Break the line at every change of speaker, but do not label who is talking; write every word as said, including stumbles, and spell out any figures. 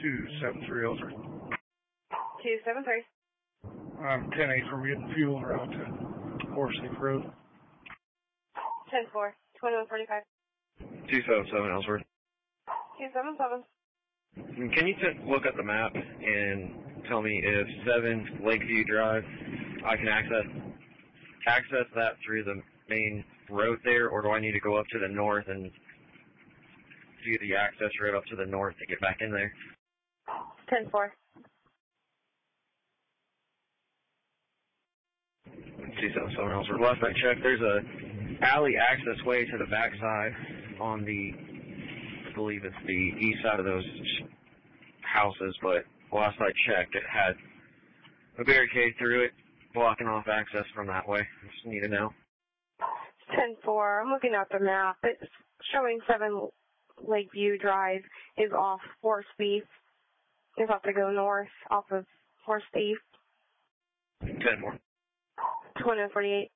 two seven three Ellsworth.
two seven three.
I'm ten eight. We're getting fuel around to Forest Leaf Road.
ten four. twenty-one forty-five.
two seven seven Ellsworth.
two seven seven.
Can you t- look at the map and tell me if seven Lakeview Drive, I can access access that through the main road there, or do I need to go up to the north and do the access road up to the north to get back in there?
ten four.
two seven seven Ellsworth. Last I checked, there's a alley access way to the backside on the, I believe it's the east side of those houses, but last I checked, it had a barricade through it, blocking off access from that way. I just need to know.
ten four. I'm looking at the map. It's showing seven Lakeview Drive is off Forest Leaf. You have to go north off of Forest Leaf.
ten four.
twenty-one forty-eight.